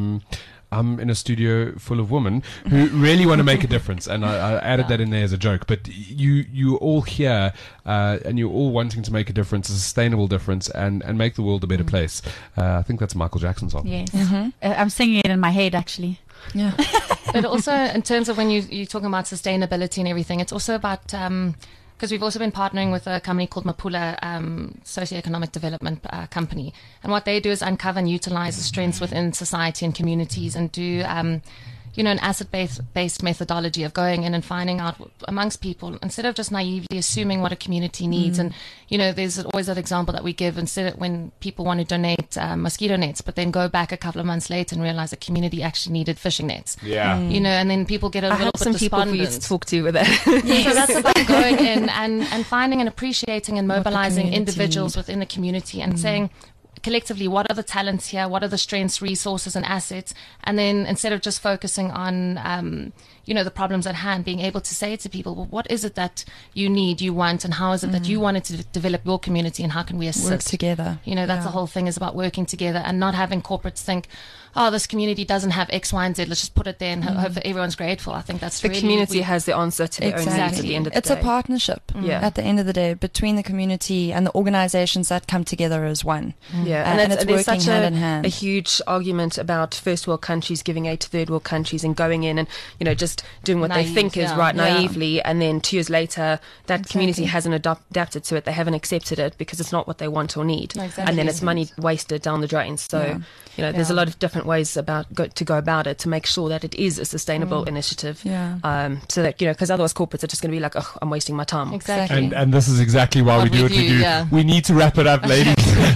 I'm in a studio full of women who really want to make a difference, and I added that in there as a joke. But you all here, and you're all wanting to make a difference, a sustainable difference, and make the world a better place. I think that's a Michael Jackson song. Yes. I'm singing it in my head, actually. Yeah. But also, in terms of when you're talking about sustainability and everything, it's also about, because we've also been partnering with a company called Mapula Socioeconomic Development Company. And what they do is uncover and utilize the strengths within society and communities, and do, an asset-based methodology of going in and finding out amongst people, instead of just naively assuming what a community needs. And, there's always that example that we give, instead of when people want to donate mosquito nets, but then go back a couple of months later and realize the community actually needed fishing nets. Yeah. And then people get a I little have bit some people for you to despondent. talk to with that. So that's about going in and finding and appreciating and the mobilizing community individuals need. within the community, and saying collectively, what are the talents here? What are the strengths, resources, and assets? And then instead of just focusing on, the problems at hand, being able to say to people, well, what is it that you need, you want, and how is it that you wanted to develop your community, and how can we assist? Work together. That's the whole thing, is about working together and not having corporates think, oh, this community doesn't have X, Y, and Z. Let's just put it there and hope that everyone's grateful. I think that's The really community has the answer to their own needs at Exactly. the end of the It's day. a partnership Yeah. at the end of the day between the community and the organizations that come together as one. Yeah, And it's there's working such hand in hand. a huge argument about first world countries giving aid to third world countries and going in and just doing what they Naive, think is yeah. right Yeah. naively, and then 2 years later that community Exactly. hasn't adapted to it. They haven't accepted it because it's not what they want or need, Exactly. and then it's money wasted down the drain. So there's a lot of different ways to go about it to make sure that it is a sustainable initiative. Yeah. So that because otherwise corporates are just going to be like, oh, I'm wasting my time. Exactly. And this is exactly why we What do we what we do, do. yeah. We need to wrap it up, ladies.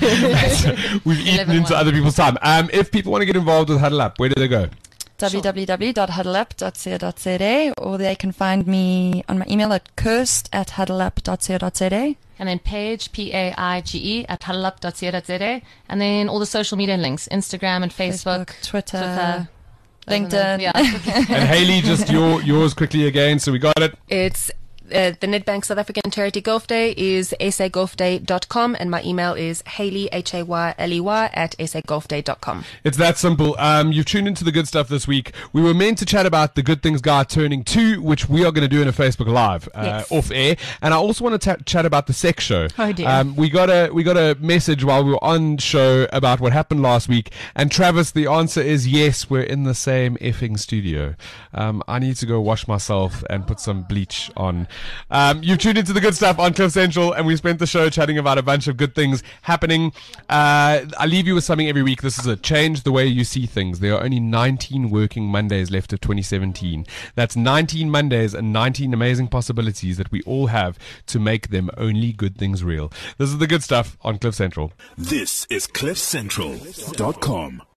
We've eaten 11:01. into other people's time. If people want to get involved with Huddle Up, where do they go? www.huddleup.co.za, or they can find me on my email at kirst@huddleup.co.za. And then Paige, Paige, at huddleup.co.za. And then all the social media links, Instagram and Facebook, Twitter, those are the- LinkedIn. Yeah. And Hayley, just yours quickly again. So we got it. It's the Nedbank South African Charity Golf Day is sagolfday.com, and my email is Hayley, Hayley, at sagolfday.com. It's that simple. You've tuned into the good stuff this week. We were meant to chat about the Good Things Guide turning 2, which we are going to do in a Facebook Live off air. And I also want to chat about the sex show. Oh, dear. We got a message while we were on show about what happened last week. And Travis, the answer is yes, we're in the same effing studio. I need to go wash myself and put some bleach on. You've tuned into the good stuff on Cliff Central, and we spent the show chatting about a bunch of good things happening. I leave you with something every week. This is a change the way you see things. There are only 19 working Mondays left of 2017. That's 19 Mondays and 19 amazing possibilities that we all have to make them only good things real. This is the good stuff on Cliff Central. This is CliffCentral.com.